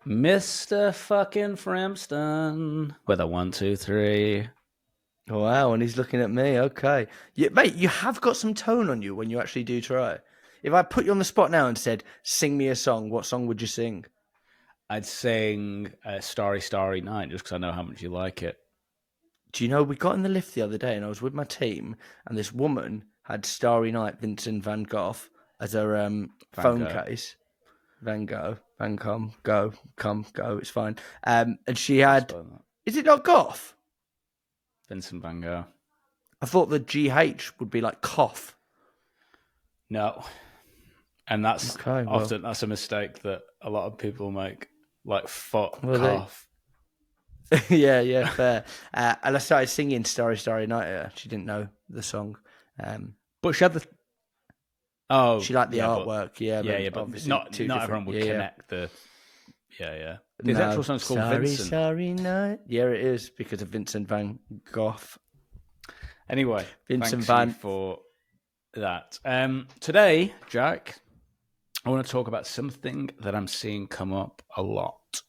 Mr. fucking Framston with a 1, 2, 3. Wow, and he's looking at me. Okay. Mate, you have got some tone on you when you actually do try. If I put you on the spot now and said, sing me a song, what song would you sing? I'd sing Starry, Starry Night just because I know how much you like it. Do you know, we got in the lift the other day and I was with my team and this woman had Starry Night Vincent van Gogh as her Van phone Gogh. case. Van Gogh, Van come, go, it's fine. And she How do you had, spell that? is it not Goth? Vincent Van Gogh. I thought the GH would be like cough. No. And that's Okay, well, often that's a mistake that a lot of people make, like foot, well they, cough. yeah, fair. And I started singing Starry, Starry Night. She didn't know the song. But she had the She liked the yeah, but artwork. Yeah, yeah, but obviously not two not different. everyone would Yeah, yeah. connect the yeah. The No, actual song's called Starry, Vincent. Starry Night. Yeah, it is because of Vincent van Gogh. Anyway, Vincent thanks you van. for that. Today, Jack, I want to talk about something that I'm seeing come up a lot.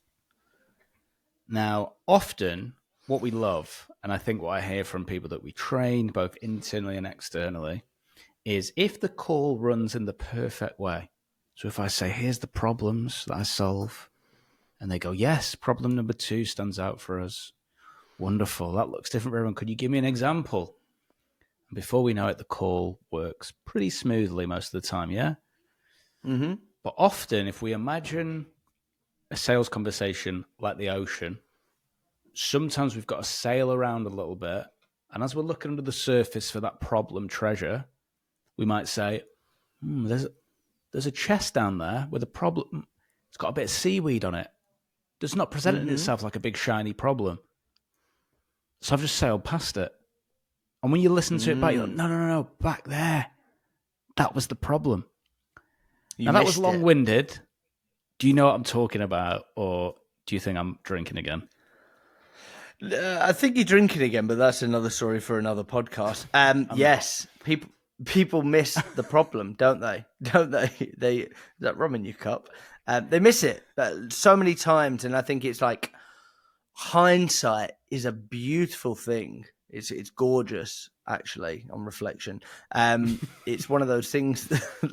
Now, often what we love, and I think what I hear from people that we train, both internally and externally, is if the call runs in the perfect way. So if I say, here's the problems that I solve, and they go, yes, problem number 2 stands out for us. Wonderful. That looks different for everyone. Could you give me an example? And before we know it, the call works pretty smoothly most of the time, yeah? Mm-hmm. But often, if we imagine a sales conversation like the ocean, sometimes we've got to sail around a little bit. And as we're looking under the surface for that problem treasure, we might say, there's a chest down there with a problem. It's got a bit of seaweed on it. Does not present it Mm-hmm. itself like a big shiny problem. So I've just sailed past it. And when you listen to it back, you're like, no, back there. That was the problem. You Now, that was missed long it. winded. Do you know what I'm talking about? Or do you think I'm drinking again? I think you're drinking again, but that's another story for another podcast. I'm not. Yes, people miss the problem, don't they? Don't they? They that rum in your cup. They miss it so many times, and I think it's like hindsight is a beautiful thing. It's gorgeous, actually, on reflection. It's one of those things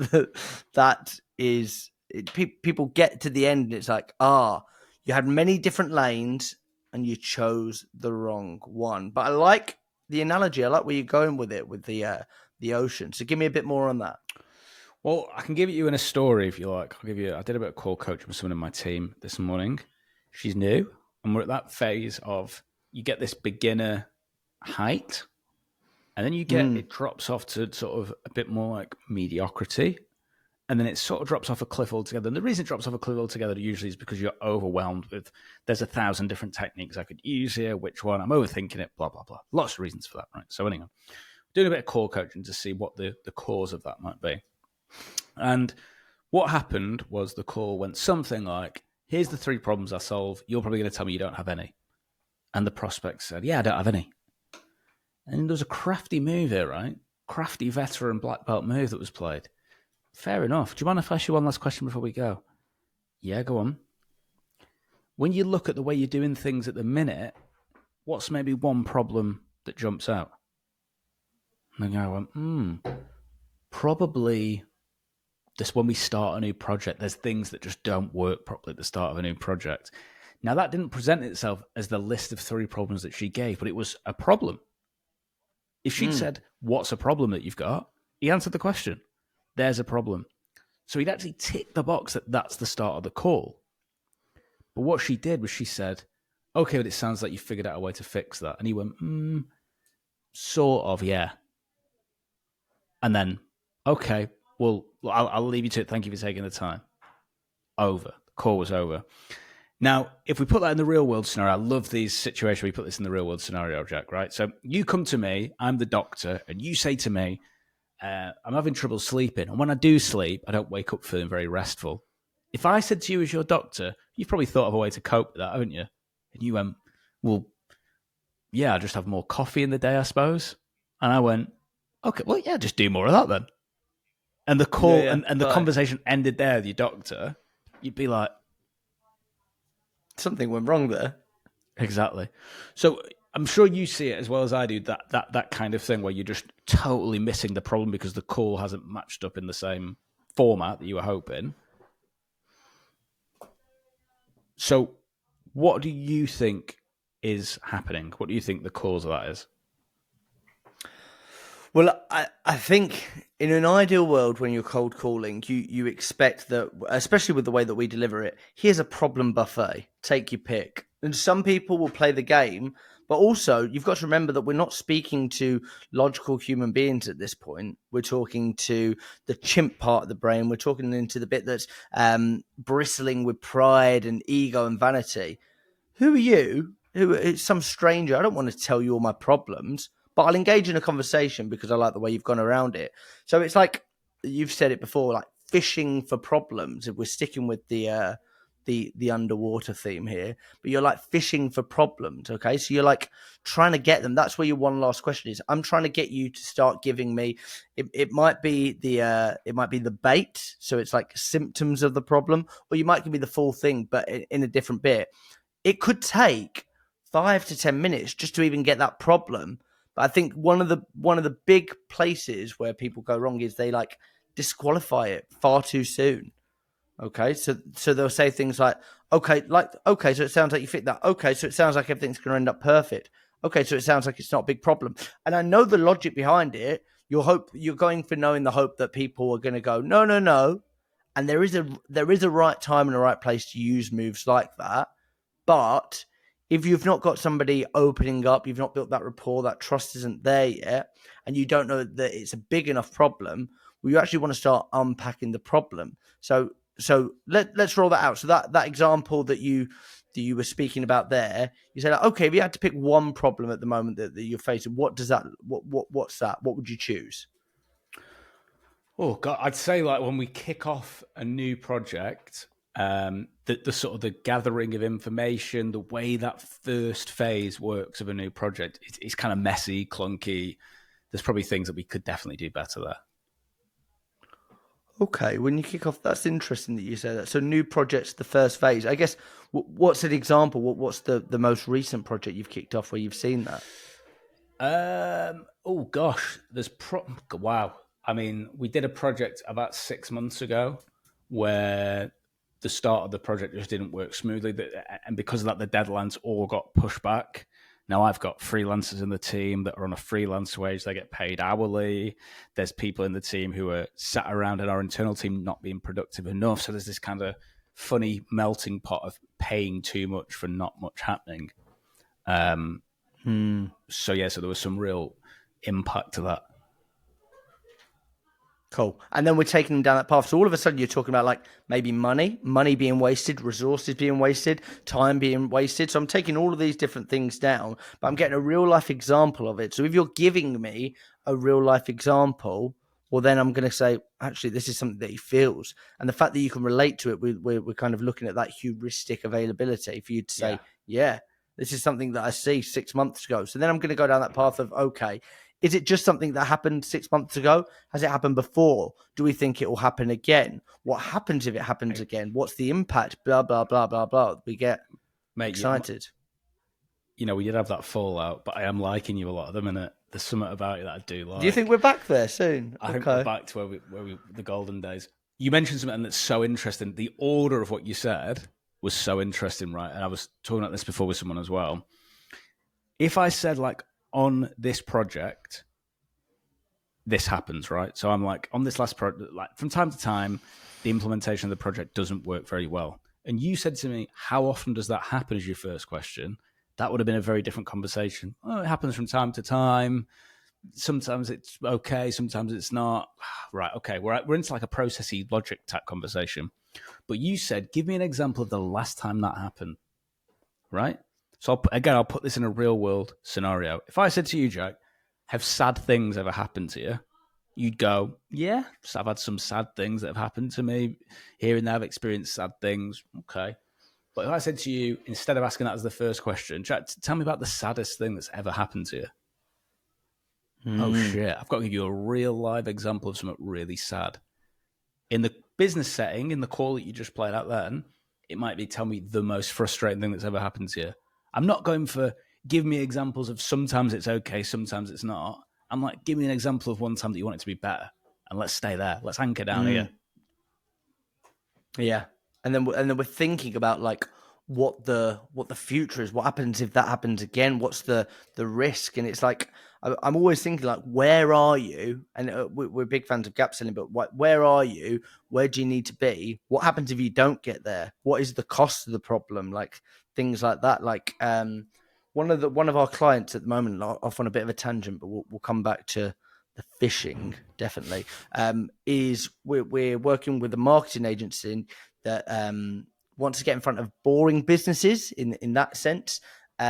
that is people get to the end, and it's like, you had many different lanes, and you chose the wrong one. But I like the analogy. I like where you're going with it with the ocean. So give me a bit more on that. Well, I can give it you in a story if you like. I'll give you. I did a bit of call coaching with someone in my team this morning. She's new, and we're at that phase of you get this beginner height, and then it drops off to sort of a bit more like mediocrity, and then it sort of drops off a cliff altogether. And the reason it drops off a cliff altogether usually is because you're overwhelmed with there's 1,000 different techniques I could use here. Which one? I'm overthinking it. Blah blah blah. Lots of reasons for that, right? So anyway, doing a bit of call coaching to see what the cause of that might be. And what happened was the call went something like, here's the 3 problems I solve. You're probably going to tell me you don't have any. And the prospect said, yeah, I don't have any. And there was a crafty move here, right? Crafty veteran black belt move that was played. Fair enough. Do you mind if I ask you one last question before we go? Yeah, go on. When you look at the way you're doing things at the minute, what's maybe one problem that jumps out? And the guy went, probably this when we start a new project, there's things that just don't work properly at the start of a new project. Now, that didn't present itself as the list of 3 problems that she gave, but it was a problem. If she'd said, what's a problem that you've got? He answered the question. There's a problem. So he'd actually ticked the box that that's the start of the call. But what she did was she said, okay, but it sounds like you figured out a way to fix that. And he went, sort of, yeah. And then, okay, well, I'll leave you to it. Thank you for taking the time. Over. The call was over. Now, if we put that in the real world scenario, I love these situations where we put this in the real world scenario, Jack, right? So you come to me, I'm the doctor, and you say to me, I'm having trouble sleeping. And when I do sleep, I don't wake up feeling very restful. If I said to you as your doctor, you've probably thought of a way to cope with that, haven't you? And you went, well, yeah, I just have more coffee in the day, I suppose. And I went, okay, well, yeah, just do more of that then. And the call and the conversation ended there with your doctor, you'd be like, something went wrong there. Exactly. So I'm sure you see it as well as I do, that kind of thing where you're just totally missing the problem because the call hasn't matched up in the same format that you were hoping. So what do you think is happening? What do you think the cause of that is? Well, I think in an ideal world, when you're cold calling, you expect that, especially with the way that we deliver it, here's a problem buffet. Take your pick. And some people will play the game, but also you've got to remember that we're not speaking to logical human beings at this point. We're talking to the chimp part of the brain. We're talking into the bit that's bristling with pride and ego and vanity. Who are you? Who is some stranger? I don't want to tell you all my problems, but I'll engage in a conversation because I like the way you've gone around it. So it's like you've said it before, like fishing for problems. If we're sticking with the underwater theme here, but you're like fishing for problems. Okay, so you're like trying to get them. That's where your one last question is. I'm trying to get you to start giving me. It might be the bait. So it's like symptoms of the problem, or you might give me the full thing, but in a different bit. It could take 5 to 10 minutes just to even get that problem. But I think one of the big places where people go wrong is they like disqualify it far too soon. Okay, so they'll say things like, okay, so it sounds like you fit that. Okay, so it sounds like everything's going to end up perfect. Okay, so it sounds like it's not a big problem. And I know the logic behind it. You're going for knowing the hope that people are going to go, no, no, no. And there is a right time and a right place to use moves like that. But if you've not got somebody opening up, you've not built that rapport, that trust isn't there yet, and you don't know that it's a big enough problem, well, you actually want to start unpacking the problem. So let's roll that out. So that example that you were speaking about there, you said, okay, if you had to pick one problem at the moment that you're facing, what's that? What would you choose? Oh God, I'd say like when we kick off a new project, the sort of the gathering of information, the way that first phase works of a new project, it's kind of messy, clunky. There's probably things that we could definitely do better there. Okay, when you kick off, that's interesting that you say that. So new projects, the first phase. I guess, what's an example? What's the most recent project you've kicked off where you've seen that? Oh gosh, wow. I mean, we did a project about 6 months ago where the start of the project just didn't work smoothly, and because of that, the deadlines all got pushed back. Now I've got freelancers in the team that are on a freelance wage. They get paid hourly. There's people in the team who are sat around in our internal team not being productive enough. So there's this kind of funny melting pot of paying too much for not much happening. So there was some real impact to that. Cool. And then we're taking them down that path. So all of a sudden you're talking about like maybe money being wasted, resources being wasted, time being wasted. So I'm taking all of these different things down, but I'm getting a real life example of it. So if you're giving me a real life example, well, then I'm going to say, actually, this is something that he feels. And the fact that you can relate to it, we're kind of looking at that heuristic availability for you to say, yeah, this is something that I see 6 months ago. So then I'm going to go down that path of, okay, is it just something that happened 6 months ago? Has it happened before? Do we think it will happen again? What happens if it happens again? What's the impact? Blah, blah, blah, blah, blah. We get excited. We did have that fallout, but I am liking you a lot at the minute. There's something about it that I do like. Do you think we're back there soon? I think we're back to where we the golden days. You mentioned something that's so interesting. The order of what you said was so interesting, right? And I was talking about this before with someone as well. If I said like, on this project, this happens, right? So I'm like, on this last project, like from time to time, the implementation of the project doesn't work very well. And you said to me, how often does that happen as your first question? That would have been a very different conversation. Oh, it happens from time to time. Sometimes it's okay, sometimes it's not. Right, okay, we're into like a processy logic type conversation. But you said, give me an example of the last time that happened, right? So I'll put this in a real world scenario. If I said to you, Jack, have sad things ever happened to you? You'd go, yeah, I've had some sad things that have happened to me. Here and there, I've experienced sad things. Okay. But if I said to you, instead of asking that as the first question, Jack, tell me about the saddest thing that's ever happened to you. Oh, shit. I've got to give you a real live example of something really sad. In the business setting, in the call that you just played out then, It might be tell me the most frustrating thing that's ever happened to you. I'm not going for give me examples of sometimes it's okay, sometimes it's not. I'm like, give me an example of one time that you want it to be better, and let's stay there. Let's anchor down here. Yeah, and then we're thinking about like what the future is. What happens if that happens again? What's the risk? And it's like I'm always thinking like, where are you? And we're big fans of gap selling, but where are you? Where do you need to be? What happens if you don't get there? What is the cost of the problem? Like things like that. Like one of our clients at the moment, off on a bit of a tangent, but we'll come back to the fishing definitely. Is we're working with a marketing agency that wants to get in front of boring businesses in that sense.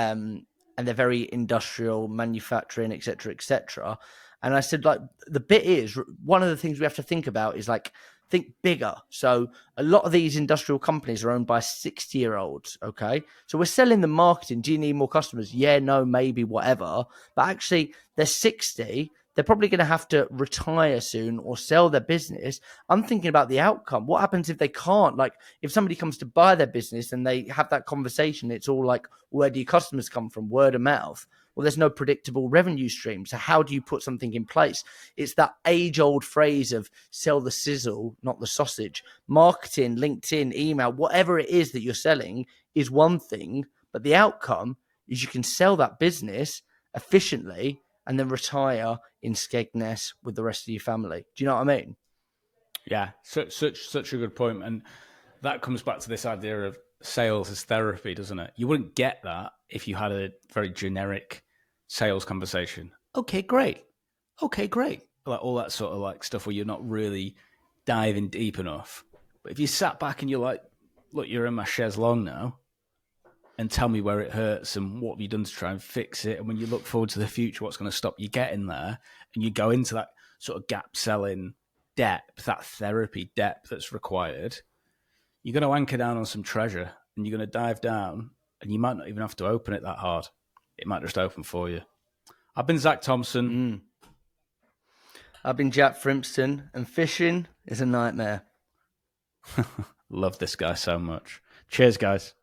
And they're very industrial, manufacturing, et cetera, et cetera. And I said, like, the bit is, one of the things we have to think about is, like, think bigger. So a lot of these industrial companies are owned by 60-year-olds, okay? So we're selling them marketing. Do you need more customers? Yeah, no, maybe, whatever. But actually, they're 60. They're probably going to have to retire soon or sell their business. I'm thinking about the outcome. What happens if they can't? Like, if somebody comes to buy their business and they have that conversation, it's all like, where do your customers come from? Word of mouth. Well, there's no predictable revenue stream. So how do you put something in place? It's that age-old phrase of sell the sizzle, not the sausage. Marketing, LinkedIn, email, whatever it is that you're selling is one thing, but the outcome is you can sell that business efficiently and then retire in Skegness with the rest of your family. Do you know what I mean? Yeah, such a good point. And that comes back to this idea of sales as therapy, doesn't it? You wouldn't get that if you had a very generic sales conversation. Okay, great. Like all that sort of like stuff where you're not really diving deep enough. But if you sat back and you're like, look, you're in my chaise longue now, and tell me where it hurts and what have you done to try and fix it. And when you look forward to the future, what's going to stop you getting there? And you go into that sort of gap selling depth, that therapy depth that's required, you're going to anchor down on some treasure and you're going to dive down and you might not even have to open it that hard. It might just open for you. I've been Zach Thompson. I've been Jack Frimpston, and fishing is a nightmare. Love this guy so much. Cheers, guys.